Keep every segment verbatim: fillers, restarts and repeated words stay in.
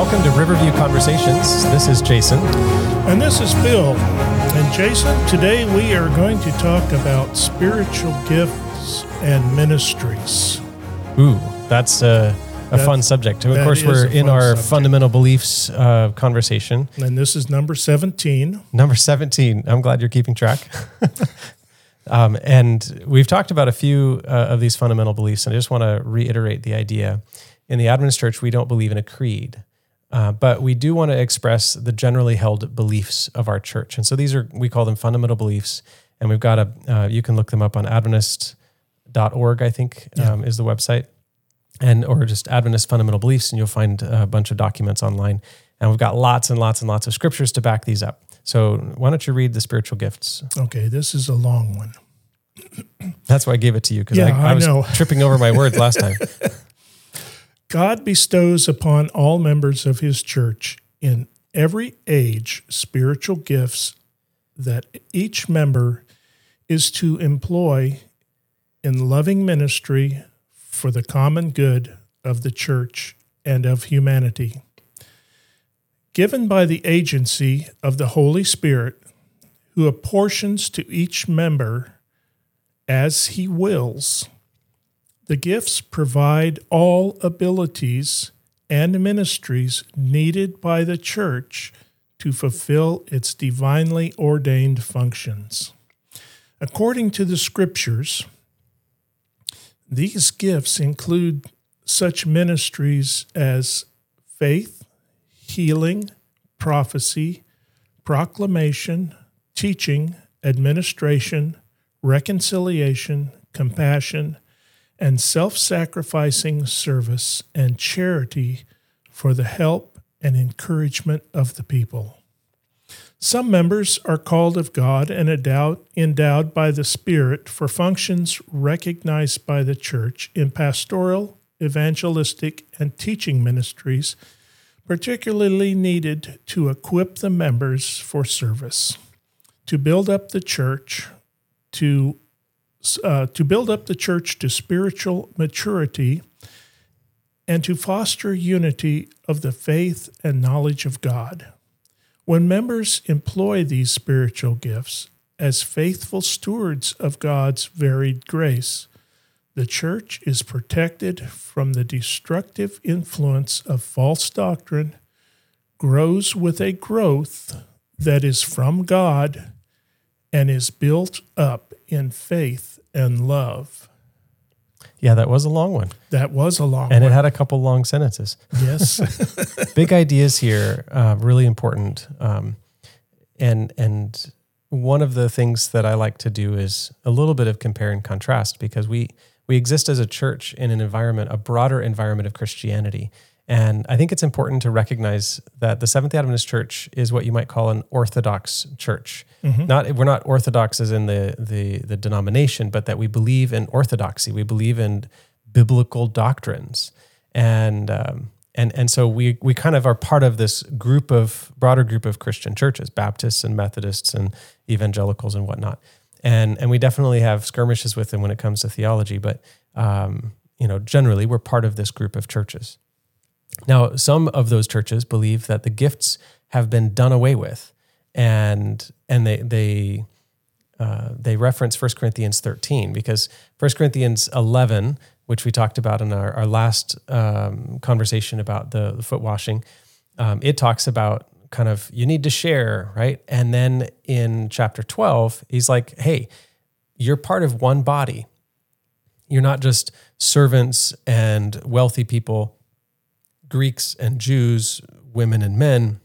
Welcome to Riverview Conversations. This is Jason. And this is Phil. And Jason, today we are going to talk about spiritual gifts and ministries. Ooh, that's a, a That- fun subject. Of that course, is we're a in fun our subject. fundamental beliefs uh, conversation. And this is number seventeen. Number seventeen. I'm glad you're keeping track. um, and we've talked about a few uh, of these fundamental beliefs, and I just want to reiterate the idea. In the Adventist Church, we don't believe in a creed, uh, but we do want to express the generally held beliefs of our church. And so these are, we call them fundamental beliefs, and we've got a, uh, you can look them up on adventist dot org, I think um, is the website, and or just Adventist Fundamental Beliefs, and you'll find a bunch of documents online. And we've got lots and lots and lots of scriptures to back these up. So why don't you read the spiritual gifts? Okay, this is a long one. That's why I gave it to you, because Yeah, I, I I was know. tripping over my words last time. God bestows upon all members of his church in every age spiritual gifts that each member is to employ in loving ministry for the common good of the church and of humanity. Given by the agency of the Holy Spirit, who apportions to each member as he wills, the gifts provide all abilities and ministries needed by the church to fulfill its divinely ordained functions. According to the scriptures, these gifts include such ministries as faith, healing, prophecy, proclamation, teaching, administration, reconciliation, compassion, and self-sacrificing service and charity for the help and encouragement of the people. Some members are called of God and endowed, endowed by the Spirit for functions recognized by the church in pastoral, evangelistic, and teaching ministries, particularly needed to equip the members for service, to build up the church, to Uh, to build up the church to spiritual maturity, and to foster unity of the faith and knowledge of God. When members employ these spiritual gifts as faithful stewards of God's varied grace, the church is protected from the destructive influence of false doctrine, grows with a growth that is from God, and is built up in faith and love. Yeah, that was a long one. That was a long And one. it had a couple long sentences. Yes. Big ideas here, uh, really important. Um, and and one of the things that I like to do is a little bit of compare and contrast, because we we exist as a church in an environment, a broader environment of Christianity. And I think it's important to recognize that the Seventh-day Adventist Church is what you might call an orthodox church. Mm-hmm. Not we're not orthodox as in the, the the denomination, but that we believe in orthodoxy. We believe in biblical doctrines, and um, and and so we we kind of are part of this group of broader group of Christian churches, Baptists and Methodists and evangelicals and whatnot. And and we definitely have skirmishes with them when it comes to theology, but um, you know, generally we're part of this group of churches. Now, some of those churches believe that the gifts have been done away with, and and they they uh, they reference First Corinthians thirteen, because First Corinthians eleven, which we talked about in our, our last um, conversation about the, the foot washing, um, it talks about kind of you need to share, right? And then in chapter twelve, he's like, hey, you're part of one body. You're not just servants and wealthy people, Greeks and Jews, women and men.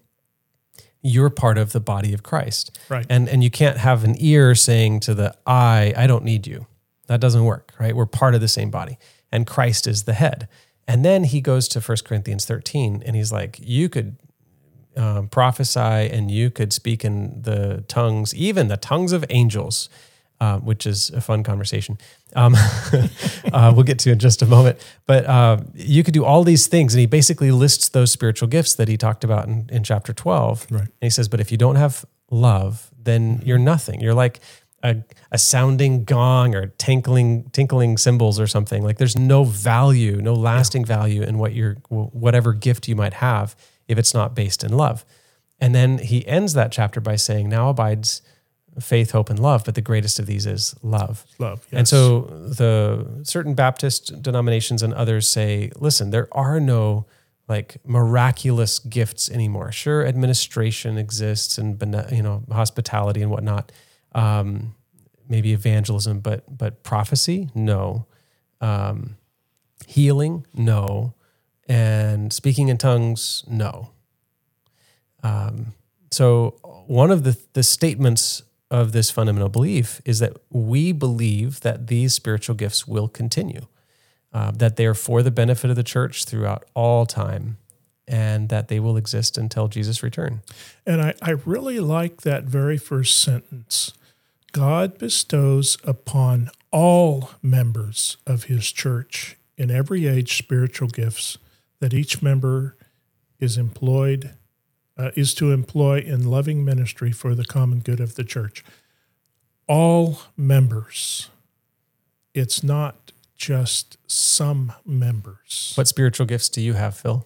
You're part of the body of Christ. Right. And and you can't have an ear saying to the eye, I don't need you. That doesn't work, right? We're part of the same body. And Christ is the head. And then he goes to First Corinthians thirteen, and he's like, you could um, prophesy and you could speak in the tongues, even the tongues of angels, uh, which is a fun conversation. Um, uh, we'll get to in just a moment. But uh, you could do all these things. And he basically lists those spiritual gifts that he talked about in, in chapter twelve. Right. And he says, but if you don't have love, then you're nothing. You're like a, a sounding gong or tinkling, tinkling cymbals or something. Like there's no value, no lasting value in what your whatever gift you might have if it's not based in love. And then he ends that chapter by saying, now abides faith, hope, and love, but the greatest of these is love. Love, yes. And so the certain Baptist denominations and others say, listen, there are no like miraculous gifts anymore. Sure, administration exists and, you know, hospitality and whatnot, um, maybe evangelism, but but prophecy, no. Um, healing, no. And speaking in tongues, no. Um, so one of the, the statements of this fundamental belief is that we believe that these spiritual gifts will continue, uh, that they are for the benefit of the church throughout all time, and that they will exist until Jesus' return. And I, I really like that very first sentence. God bestows upon all members of his church in every age spiritual gifts that each member is employed Uh, is to employ in loving ministry for the common good of the church. All members. It's not just some members. What spiritual gifts do you have, Phil?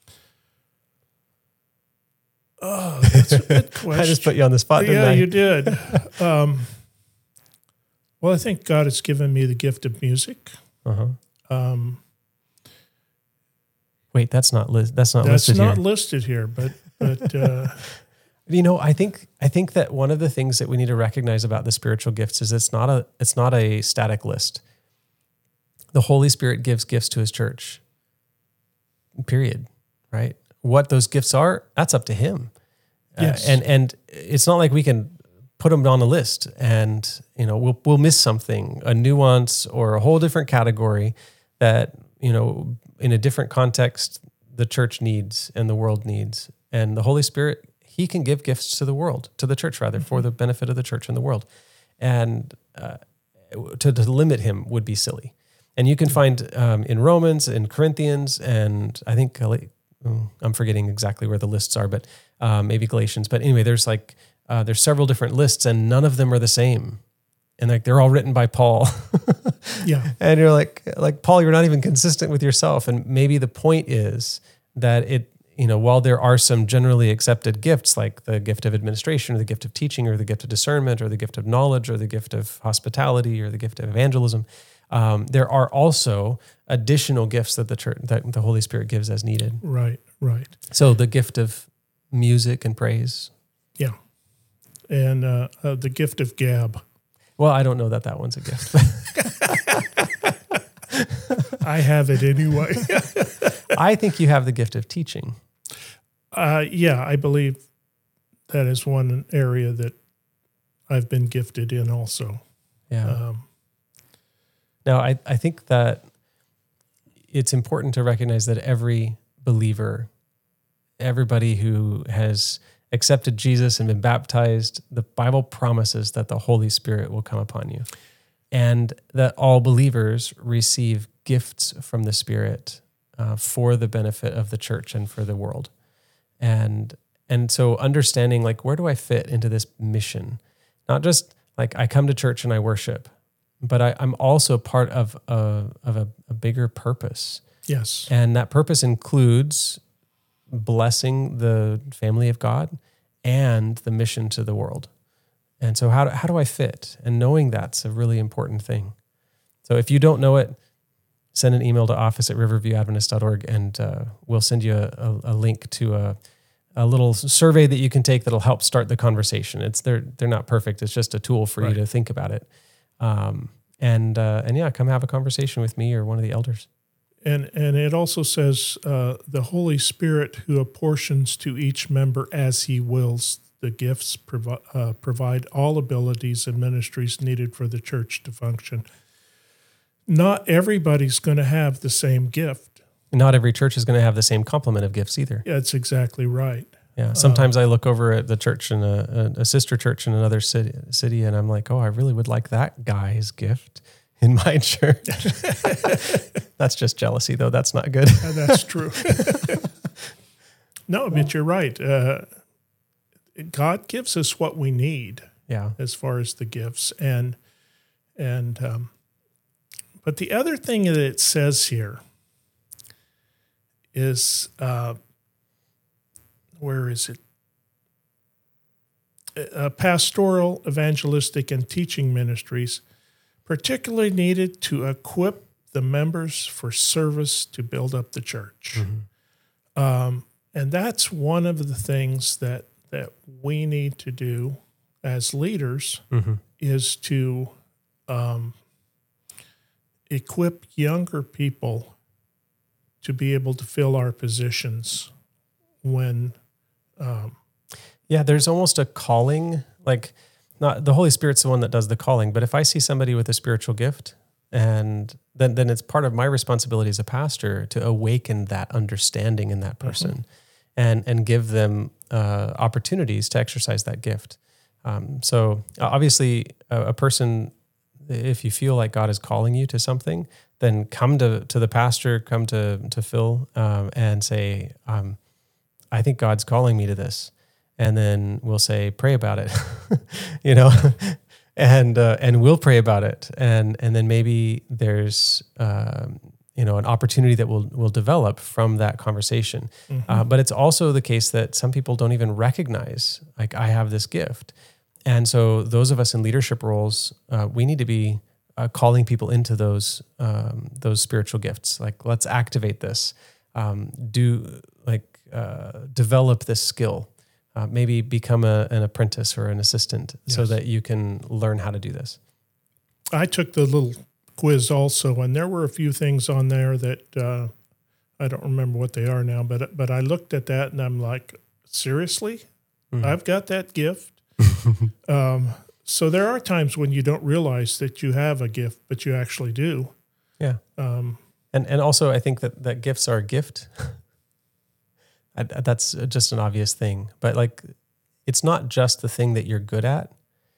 Oh, that's a good question. I just put you on the spot, didn't yeah, I? you did. um, well, I think God has given me the gift of music. Uh-huh. Um, Wait, that's not li- that's not that's listed not here. listed here, but but uh, You know, I think I think that one of the things that we need to recognize about the spiritual gifts is it's not a it's not a static list. The Holy Spirit gives gifts to his church. Period. Right? What those gifts are, that's up to him. Yes. Uh, and and it's not like we can put them on a list and, you know, we'll we'll miss something, a nuance or a whole different category that, you know, in a different context the church needs and the world needs. And the Holy Spirit, he can give gifts to the world, to the church rather, for the benefit of the church and the world. And uh, to, to limit him would be silly. And you can find um, in Romans, in Corinthians, and I think, I'm forgetting exactly where the lists are, but um, maybe Galatians. But anyway, there's like, uh, there's several different lists and none of them are the same. And like, they're all written by Paul. yeah. And you're like, like, Paul, you're not even consistent with yourself. And maybe the point is that it, you know, while there are some generally accepted gifts, like the gift of administration or the gift of teaching or the gift of discernment or the gift of knowledge or the gift of hospitality or the gift of evangelism, um, there are also additional gifts that the church, that the Holy Spirit gives as needed. Right, right. So the gift of music and praise. Yeah. And uh, uh, the gift of gab. Well, I don't know that that one's a gift. I have it anyway. I think you have the gift of teaching. Uh, yeah, I believe that is one area that I've been gifted in also. Yeah. Um, now, I, I think that it's important to recognize that every believer, everybody who has accepted Jesus and been baptized, the Bible promises that the Holy Spirit will come upon you and that all believers receive gifts from the Spirit uh, for the benefit of the church and for the world. And and so understanding, like, where do I fit into this mission? Not just like I come to church and I worship, but I, I'm also part of a, of a, a bigger purpose. yes. And that purpose includes blessing the family of God and the mission to the world. And so how do, how do I fit? And knowing that's a really important thing. So if you don't know it, send an email to office at riverview adventist dot org and uh, we'll send you a, a, a link to a, a little survey that you can take that'll help start the conversation. It's they're they're not perfect. It's just a tool for Right. you to think about it. Um, and uh, and yeah, come have a conversation with me or one of the elders. And and it also says uh, the Holy Spirit who apportions to each member as he wills the gifts, provi- uh, provide all abilities and ministries needed for the church to function. Not everybody's going to have the same gift. Not every church is going to have the same complement of gifts either. Yeah, that's exactly right. Yeah. Sometimes I look over at the church in a, a, a sister church in another city, city, and I'm like, oh, I really would like that guy's gift in my church. That's just jealousy, though. That's not good. Uh, that's true. No, but you're right. Uh, God gives us what we need Yeah. as far as the gifts, and and um, but the other thing that it says here is uh, where is it? Uh, pastoral, evangelistic, and teaching ministries, particularly needed to equip the members for service to build up the church. Mm-hmm. Um, and that's one of the things that that we need to do as leaders, mm-hmm. is to um, equip younger people to be able to fill our positions when... Um, yeah, there's almost a calling, like not the Holy Spirit's the one that does the calling, but if I see somebody with a spiritual gift, and then, then it's part of my responsibility as a pastor to awaken that understanding in that person, mm-hmm. and and give them uh, opportunities to exercise that gift. Um, so obviously, a, a person, if you feel like God is calling you to something, then come to to the pastor, come to to Phil, um, and say, um, "I think God's calling me to this," and then we'll say, "Pray about it," you know. And uh, and we'll pray about it, and and then maybe there's um, you know an opportunity that will will develop from that conversation. Mm-hmm. Uh, but it's also the case that some people don't even recognize, like, I have this gift, and so those of us in leadership roles, uh, we need to be uh, calling people into those um, those spiritual gifts. Like, let's activate this, um, do like uh, develop this skill. Uh, maybe become a, an apprentice or an assistant, yes. so that you can learn how to do this. I took the little quiz also, and there were a few things on there that uh, I don't remember what they are now, but but I looked at that and I'm like, seriously? Mm-hmm. I've got that gift? um, so there are times when you don't realize that you have a gift, but you actually do. Yeah. Um, and and also I think that, that gifts are a gift. I, that's just an obvious thing, but like, it's not just the thing that you're good at.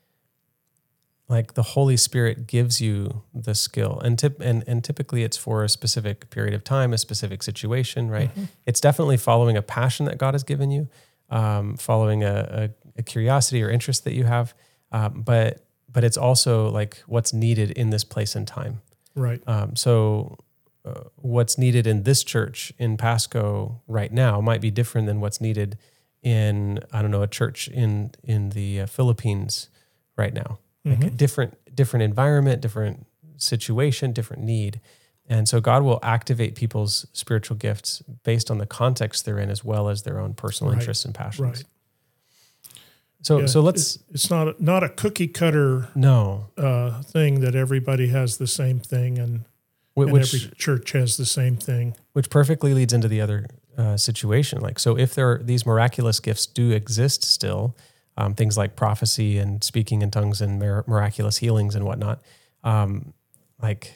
Like, the Holy Spirit gives you the skill, and tip, and and typically it's for a specific period of time, a specific situation, right? Mm-hmm. It's definitely following a passion that God has given you, um, following a, a, a curiosity or interest that you have, um, but but it's also like what's needed in this place and time, right? Um, so. Uh, what's needed in this church in Pasco right now might be different than what's needed in, I don't know, a church in in the uh, Philippines right now. Mm-hmm. Like a different different environment, different situation, different need. And so God will activate people's spiritual gifts based on the context they're in, as well as their own personal right. interests and passions. Right. So, yeah, so let's. It's, it's not a, not a cookie cutter no uh, thing that everybody has the same thing, and, and which, every church has the same thing. Which perfectly leads into the other uh, situation. Like, so if there are, these miraculous gifts do exist still, um, things like prophecy and speaking in tongues and mir- miraculous healings and whatnot, um, like,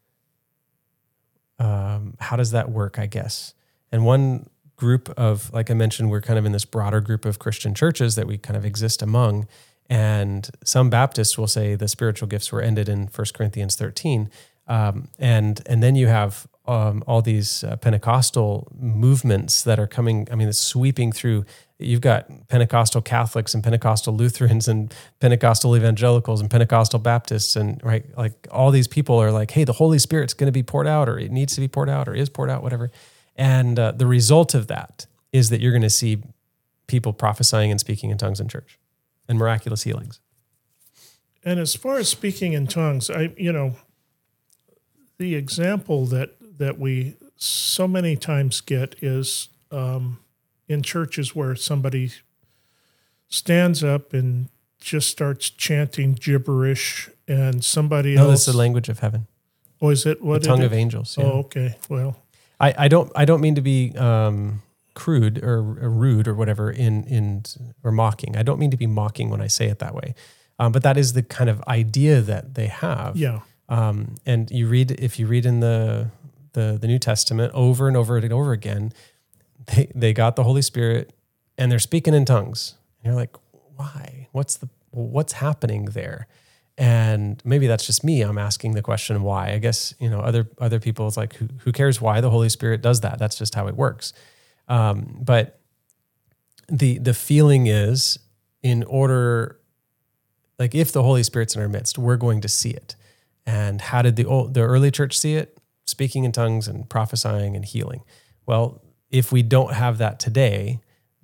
um, how does that work? I guess, and one group of, like I mentioned, we're kind of in this broader group of Christian churches that we kind of exist among. And some Baptists will say the spiritual gifts were ended in First Corinthians thirteen. Um, and and then you have um, all these uh, Pentecostal movements that are coming, I mean, it's sweeping through. You've got Pentecostal Catholics and Pentecostal Lutherans and Pentecostal Evangelicals and Pentecostal Baptists, and right, like all these people are like, hey, the Holy Spirit's going to be poured out, or it needs to be poured out, or is poured out, whatever. And uh, the result of that is that you're going to see people prophesying and speaking in tongues in church and miraculous healings. And as far as speaking in tongues, I, you know, the example that, that we so many times get is um, in churches where somebody stands up and just starts chanting gibberish, and somebody no, else... No, that's the language of heaven. Oh, is it? What the tongue it? of angels. Yeah. Oh, okay. Well... I, I don't I don't mean to be um, crude or, or rude or whatever in in or mocking. I don't mean to be mocking when I say it that way, um, but that is the kind of idea that they have. Yeah. Um, and you read if you read in the, the the New Testament over and over and over again, they they got the Holy Spirit and they're speaking in tongues. And you're like, why? What's the what's happening there? And maybe that's just me. I'm asking the question why. I guess, you know, other other people, it's like, who, who cares why the Holy Spirit does that? That's just how it works. Um, but the the feeling is, in order, like if the Holy Spirit's in our midst, we're going to see it. And how did the old, the early church see it? Speaking in tongues and prophesying and healing. Well, if we don't have that today,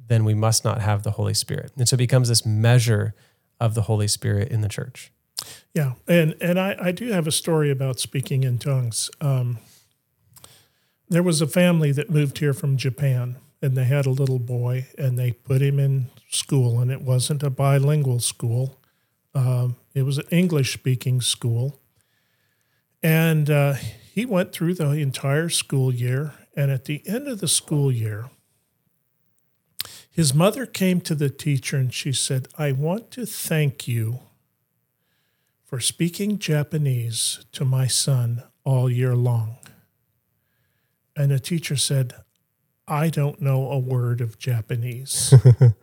then we must not have the Holy Spirit. And so it becomes this measure of the Holy Spirit in the church. Yeah, and and I, I do have a story about speaking in tongues. Um, there was a family that moved here from Japan, and they had a little boy, and they put him in school, and it wasn't a bilingual school. Um, it was an English-speaking school. And uh, he went through the entire school year, and at the end of the school year, his mother came to the teacher and she said, "I want to thank you for speaking Japanese to my son all year long." And the teacher said, "I don't know a word of Japanese."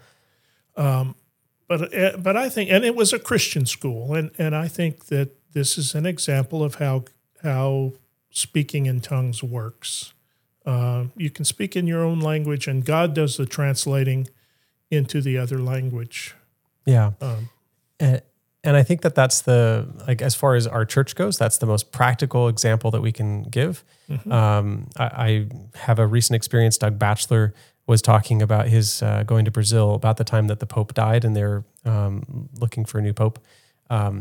um, but but I think, and it was a Christian school, and, and I think that this is an example of how how speaking in tongues works. Uh, you can speak in your own language, and God does the translating into the other language. Yeah. Um, and, and I think that that's the, like, as far as our church goes, that's the most practical example that we can give. Mm-hmm. Um, I, I have a recent experience. Doug Batchelor was talking about his uh, going to Brazil about the time that the Pope died, and they're um, looking for a new Pope. Um,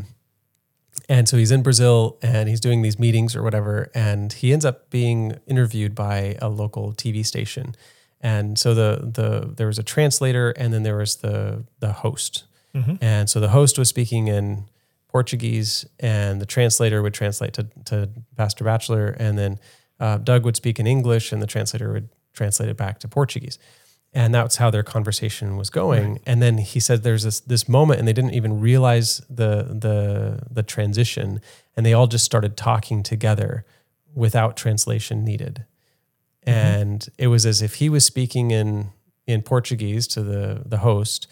And so he's in Brazil and he's doing these meetings or whatever, and he ends up being interviewed by a local T V station. And so the the there was a translator, and then there was the the host. Mm-hmm. And so the host was speaking in Portuguese, and the translator would translate to, to Pastor Batchelor, and then uh, Doug would speak in English, and the translator would translate it back to Portuguese. And that's how their conversation was going. Right. And then he said there's this this moment, and they didn't even realize the the the transition, and they all just started talking together without translation needed. Mm-hmm. And it was as if he was speaking in in Portuguese to the the host,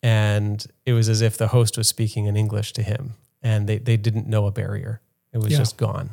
and it was as if the host was speaking in English to him, and they they didn't know a barrier. It was yeah. just gone.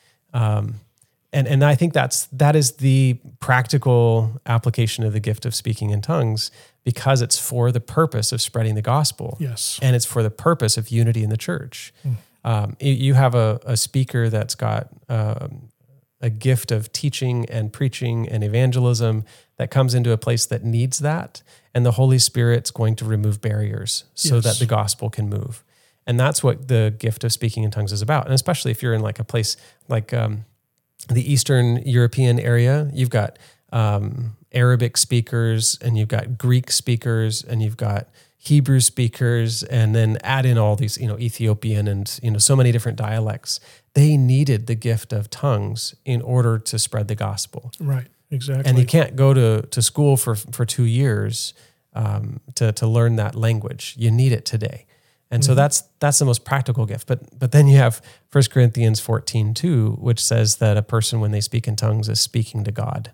Um, And and I think that's that is the practical application of the gift of speaking in tongues, because it's for the purpose of spreading the gospel. Yes. And it's for the purpose of unity in the church. Mm. Um, you have a, a speaker that's got um, a gift of teaching and preaching and evangelism that comes into a place that needs that, and the Holy Spirit's going to remove barriers so yes. that the gospel can move. And that's what the gift of speaking in tongues is about. And especially if you're in like a place like um, the Eastern European area, you've got um, Arabic speakers, and you've got Greek speakers, and you've got Hebrew speakers, and then add in all these, you know, Ethiopian and, you know, so many different dialects. They needed the gift of tongues in order to spread the gospel. Right, exactly. And you can't go to, to school for, for two years um, to, to learn that language. You need it today. And mm-hmm. so that's that's the most practical gift. But but then you have First Corinthians fourteen two, which says that a person, when they speak in tongues, is speaking to God.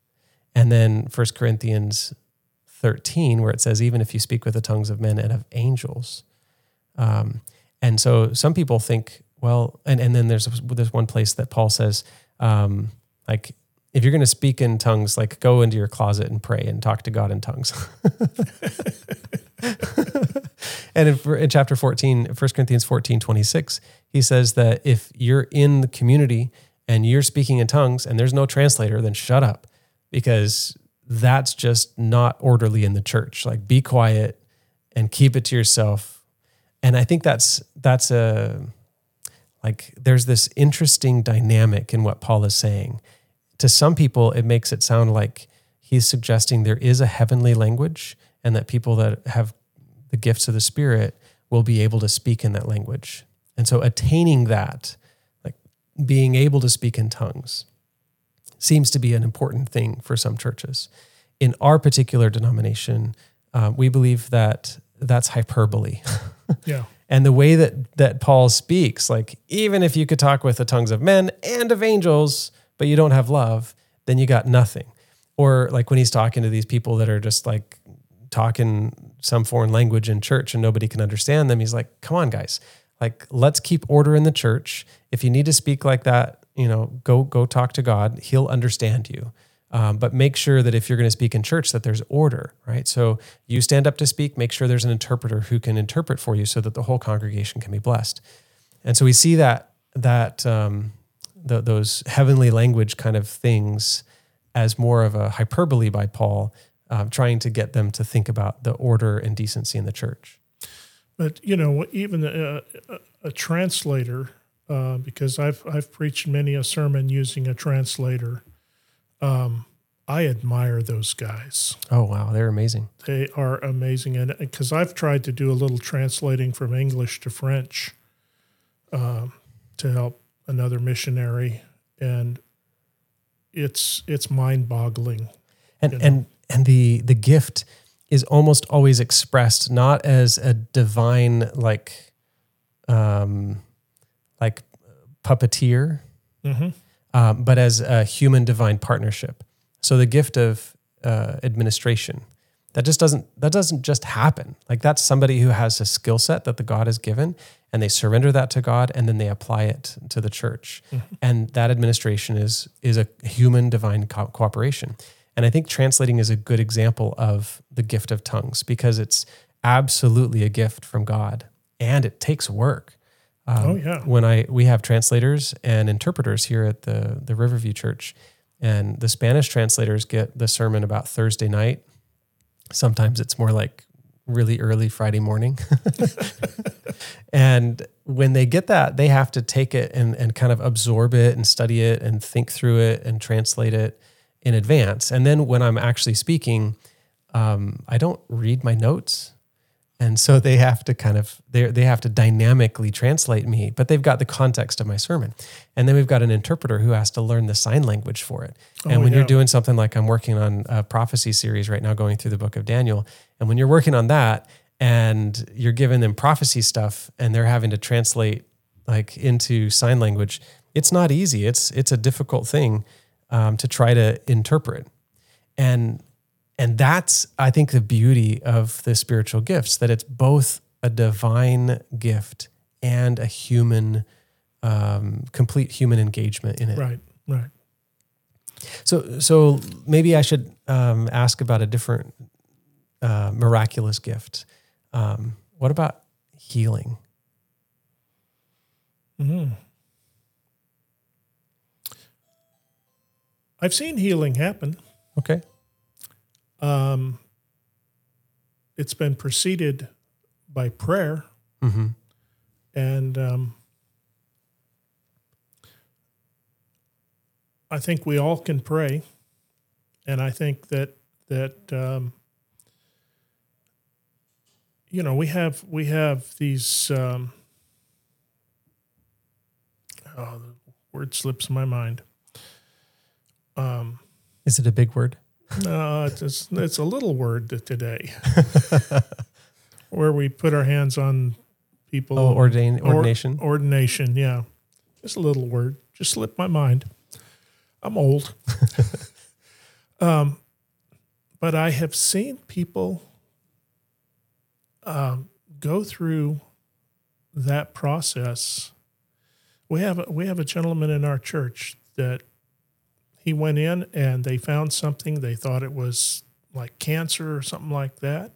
And then First Corinthians thirteen, where it says, even if you speak with the tongues of men and of angels. Um, and so some people think, well, and, and then there's there's one place that Paul says, um, like, if you're going to speak in tongues, like, go into your closet and pray and talk to God in tongues. And in, in chapter fourteen, First Corinthians fourteen twenty-six, he says that if you're in the community and you're speaking in tongues and there's no translator, then shut up, because that's just not orderly in the church. Like, be quiet and keep it to yourself. And I think that's that's a like there's this interesting dynamic in what Paul is saying. To some people, it makes it sound like he's suggesting there is a heavenly language, and that people that have the gifts of the Spirit will be able to speak in that language. And so attaining that, like being able to speak in tongues, seems to be an important thing for some churches. In our particular denomination, uh, we believe that that's hyperbole. Yeah. And the way that that Paul speaks, like, even if you could talk with the tongues of men and of angels, but you don't have love, then you got nothing. Or like when he's talking to these people that are just like talking some foreign language in church and nobody can understand them, he's like, come on, guys, like, let's keep order in the church. If you need to speak like that, you know, go go talk to God. He'll understand you. Um, but make sure that if you're going to speak in church, that there's order, right? So you stand up to speak, make sure there's an interpreter who can interpret for you so that the whole congregation can be blessed. And so we see that that um, the, those heavenly language kind of things as more of a hyperbole by Paul um, trying to get them to think about the order and decency in the church. But, you know, even a, a, a translator, uh, because I've I've preached many a sermon using a translator, um, I admire those guys. Oh, wow. They're amazing. They are amazing. And because I've tried to do a little translating from English to French um, to help another missionary, and it's it's mind-boggling. And you know? and and the the gift is almost always expressed not as a divine like um like puppeteer, mm-hmm. um, but as a human divine partnership. So the gift of uh, administration, that just doesn't that doesn't just happen. Like that's somebody who has a skill set that the God has given, and they surrender that to God, and then they apply it to the church. Mm-hmm. And that administration is is a human divine co- cooperation. And I think translating is a good example of the gift of tongues, because it's absolutely a gift from God, and it takes work. Um, oh yeah. When I we have translators and interpreters here at the the Riverview Church, and the Spanish translators get the sermon about Thursday night. Sometimes it's more like really early Friday morning. And when they get that, they have to take it and, and kind of absorb it and study it and think through it and translate it in advance. And then when I'm actually speaking, um, I don't read my notes. And so they have to kind of, they they have to dynamically translate me, but they've got the context of my sermon. And then we've got an interpreter who has to learn the sign language for it. And oh, when yeah. you're doing something like I'm working on a prophecy series right now, going through the book of Daniel, and when you're working on that and you're giving them prophecy stuff and they're having to translate like into sign language, it's not easy. It's, it's a difficult thing um, to try to interpret. And And that's, I think, the beauty of the spiritual gifts, that it's both a divine gift and a human, um, complete human engagement in it. Right, right. So, so maybe I should um, ask about a different uh, miraculous gift. Um, what about healing? Mm-hmm. I've seen healing happen. Okay. Um, it's been preceded by prayer, Mm-hmm. and um, I think we all can pray, and I think that that um, you know we have we have these. Um, oh, the word slips my mind. Um, Is it a big word? No, it's just, it's a little word today, where we put our hands on people. Oh, ordain, ordination. Or, ordination, yeah. Just a little word. Just slipped my mind. I'm old. um, but I have seen people um, go through that process. We have a, we have a gentleman in our church that he went in and they found something. They thought it was like cancer or something like that.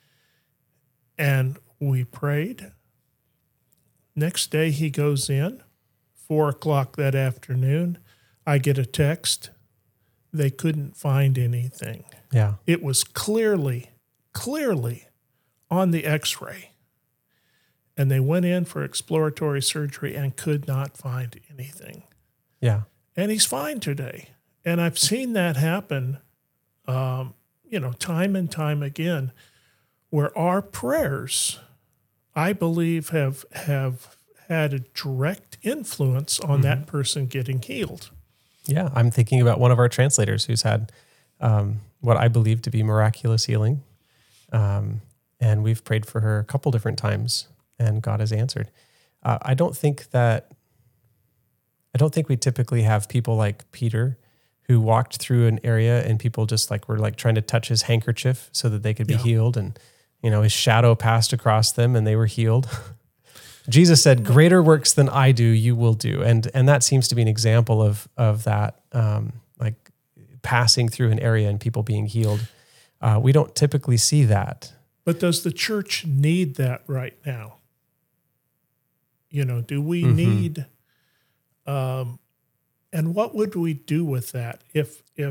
And we prayed. Next day he goes in, four o'clock that afternoon. I get a text. They couldn't find anything. Yeah. It was clearly, clearly on the x-ray. And they went in for exploratory surgery and could not find anything. Yeah. And he's fine today. And I've seen that happen, um, you know, time and time again, where our prayers, I believe, have have had a direct influence on mm-hmm. that person getting healed. Yeah, I'm thinking about one of our translators who's had um, what I believe to be miraculous healing. Um, and we've prayed for her a couple different times, and God has answered. Uh, I don't think that, I don't think we typically have people like Peter who walked through an area and people just like were like trying to touch his handkerchief so that they could be yeah. healed. And, you know, his shadow passed across them and they were healed. Jesus said, greater works than I do, you will do. And, and that seems to be an example of, of that, um, like passing through an area and people being healed. Uh, we don't typically see that. But does the church need that right now? You know, do we mm-hmm. need, um, and what would we do with that if if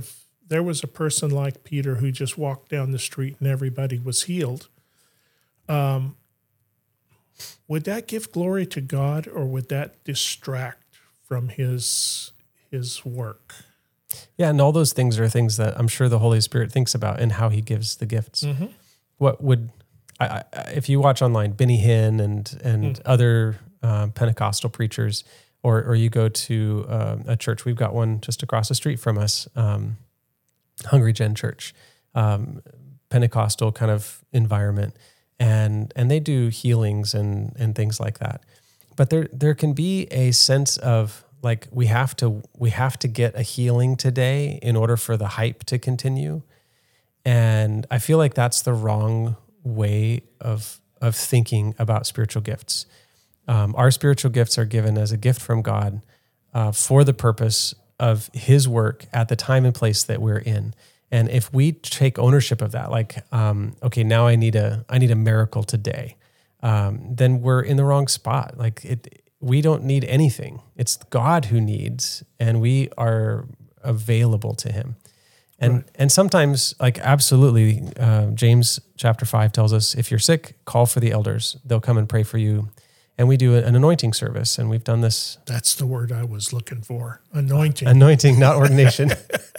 there was a person like Peter who just walked down the street and everybody was healed, um, would that give glory to God, or would that distract from his his work? Yeah, and all those things are things that I'm sure the Holy Spirit thinks about in how he gives the gifts. Mm-hmm. What would, I, I, if you watch online, Benny Hinn and and mm. other um, Pentecostal preachers, or or you go to um, a church, we've got one just across the street from us, um, Hungry Gen Church, um, Pentecostal kind of environment, and and they do healings and and things like that. But there there can be a sense of like we have to we have to get a healing today in order for the hype to continue. And I feel like that's the wrong way of of thinking about spiritual gifts. Um, our spiritual gifts are given as a gift from God uh, for the purpose of his work at the time and place that we're in. And if we take ownership of that, like, um, okay, now I need a I need a miracle today, um, then we're in the wrong spot. Like it, we don't need anything. It's God who needs, and we are available to him. And right. and sometimes, like absolutely, uh, James chapter five tells us, if you're sick, call for the elders. They'll come and pray for you. And we do an anointing service, and we've done this. That's the word I was looking for, anointing. Anointing, not ordination.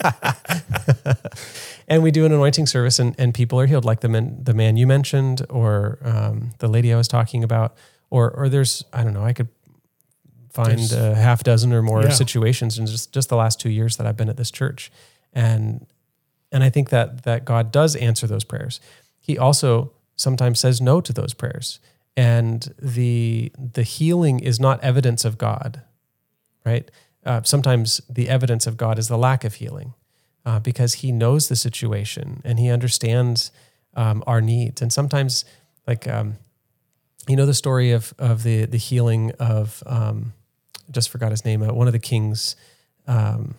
And we do an anointing service, and, and people are healed, like the man, the man you mentioned, or um, the lady I was talking about, or or there's, I don't know, I could find there's, a half dozen or more yeah. situations in just, just the last two years that I've been at this church. And and I think that that God does answer those prayers. He also sometimes says no to those prayers. And the the healing is not evidence of God, right? Uh, sometimes the evidence of God is the lack of healing, uh, because he knows the situation and he understands um, our needs. And sometimes, like, um, you know, the story of of the the healing of, um, just forgot his name, uh, one of the kings, um,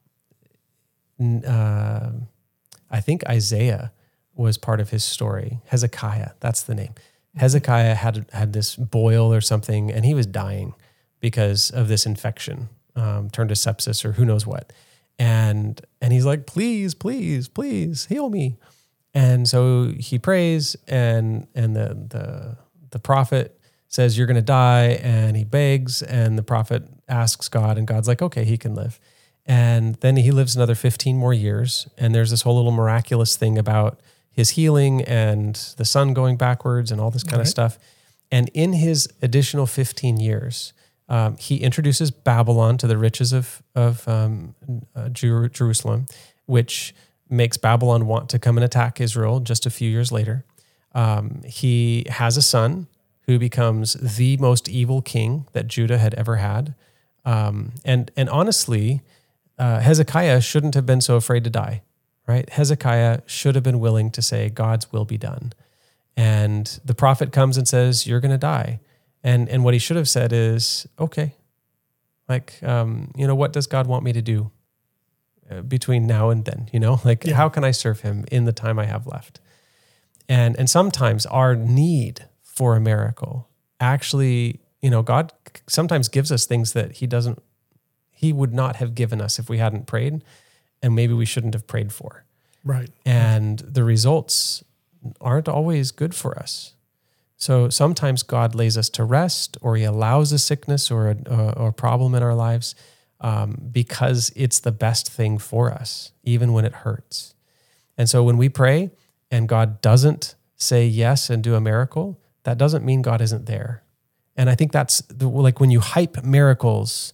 uh, I think Isaiah was part of his story. Hezekiah, that's the name. Hezekiah had had this boil or something, and he was dying because of this infection, um, turned to sepsis or who knows what. And and he's like, please, please, please heal me. And so he prays, and and the the the prophet says, you're going to die, and he begs, and the prophet asks God, and God's like, okay, he can live. And then he lives another fifteen more years, and there's this whole little miraculous thing about his healing and the sun going backwards and all this kind right. of stuff. And in his additional fifteen years, um, he introduces Babylon to the riches of, of um, uh, Jer- Jerusalem, which makes Babylon want to come and attack Israel just a few years later. Um, he has a son who becomes the most evil king that Judah had ever had. Um, and, and honestly, uh, Hezekiah shouldn't have been so afraid to die. Right? Hezekiah should have been willing to say, God's will be done. And the prophet comes and says, you're going to die. And and what he should have said is, okay, like, um, you know, what does God want me to do uh, between now and then? You know, like, yeah. how can I serve him in the time I have left? And and sometimes our need for a miracle actually, you know, God sometimes gives us things that he doesn't, he would not have given us if we hadn't prayed. And maybe we shouldn't have prayed for. Right. And the results aren't always good for us. So sometimes God lays us to rest, or he allows a sickness or a, or a problem in our lives um, because it's the best thing for us, even when it hurts. And so when we pray and God doesn't say yes and do a miracle, that doesn't mean God isn't there. And I think that's the, like when you hype miracles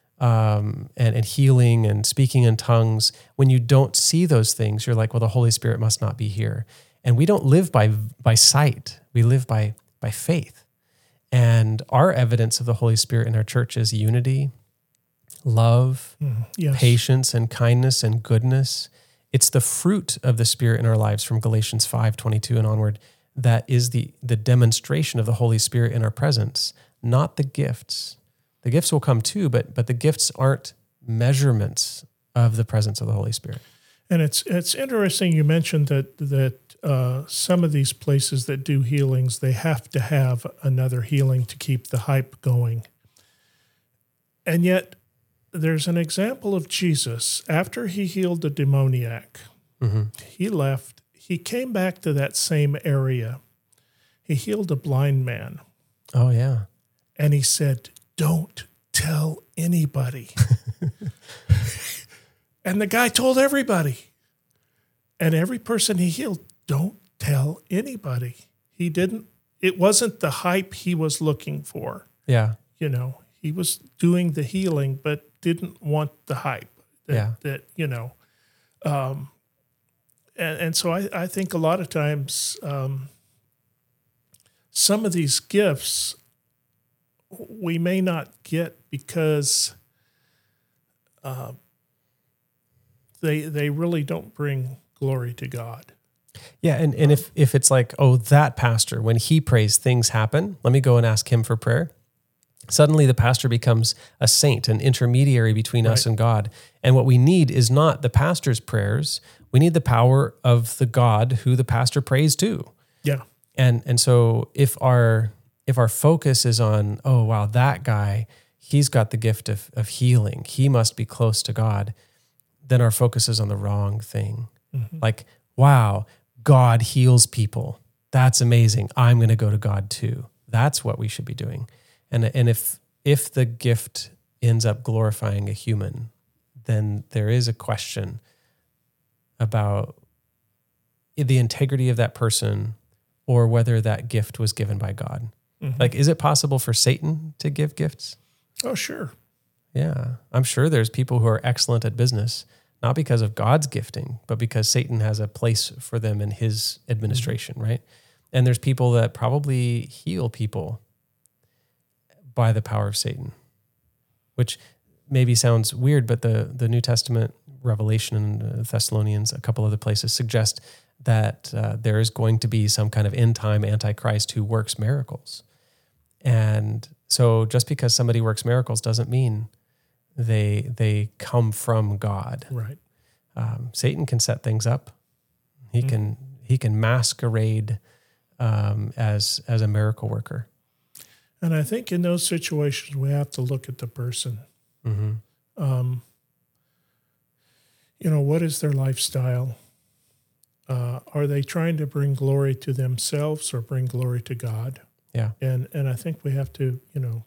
Um, and, and healing and speaking in tongues, when you don't see those things, you're like, well, the Holy Spirit must not be here. And we don't live by by sight. We live by by faith. And our evidence of the Holy Spirit in our church is unity, love, mm, yes. patience, and kindness and goodness. It's the fruit of the Spirit in our lives from Galatians five twenty-two and onward that is the the demonstration of the Holy Spirit in our presence, not the gifts. The gifts will come too, but but the gifts aren't measurements of the presence of the Holy Spirit. And it's it's interesting you mentioned that that uh, some of these places that do healings, they have to have another healing to keep the hype going. And yet there's an example of Jesus. After he healed the demoniac, Mm-hmm. he left. He came back to that same area. He healed a blind man. Oh, yeah. And he said, don't tell anybody. And the guy told everybody. And every person he healed, don't tell anybody. He didn't, it wasn't the hype he was looking for. Yeah. You know, he was doing the healing, but didn't want the hype that, Yeah. that you know. Um, and, and so I, I think a lot of times um, some of these gifts we may not get because uh, they they really don't bring glory to God. Yeah, and, and if, if it's like, oh, that pastor, when he prays, things happen, let me go and ask him for prayer. Suddenly the pastor becomes a saint, an intermediary between us Right. and God. And what we need is not the pastor's prayers. We need the power of the God who the pastor prays to. Yeah. And and so if our if our focus is on, oh, wow, that guy, he's got the gift of, of healing, he must be close to God, then our focus is on the wrong thing. Mm-hmm. Like, wow, God heals people. That's amazing. I'm going to go to God too. That's what we should be doing. And and if if the gift ends up glorifying a human, then there is a question about the integrity of that person or whether that gift was given by God. Mm-hmm. Like, is it possible for Satan to give gifts? Oh, sure. Yeah. I'm sure there's people who are excellent at business, not because of God's gifting, but because Satan has a place for them in his administration, right? And there's people that probably heal people by the power of Satan, which maybe sounds weird, but the, the New Testament Revelation and Thessalonians, a couple other places suggest that uh, there is going to be some kind of end time antichrist who works miracles. And so just because somebody works miracles doesn't mean they they come from God. Right. Um, Satan can set things up. He Mm-hmm. can he can masquerade um, as as a miracle worker. And I think in those situations, we have to look at the person. Mm-hmm. Um, you know, what is their lifestyle? Uh, are they trying to bring glory to themselves or bring glory to God? Yeah. And and I think we have to, you know,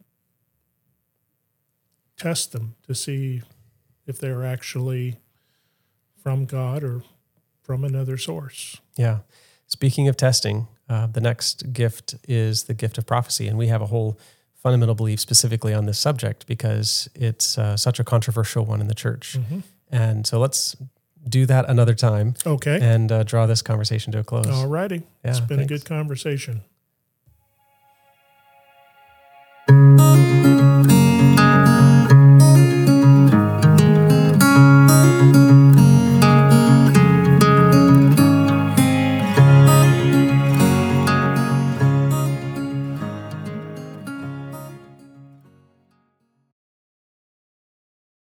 test them to see if they're actually from God or from another source. Yeah. Speaking of testing, uh, the next gift is the gift of prophecy. And we have a whole fundamental belief specifically on this subject because it's uh, such a controversial one in the church. Mm-hmm. And so let's do that another time Okay. and uh, draw this conversation to a close. All righty. Yeah, It's been thanks. a good conversation.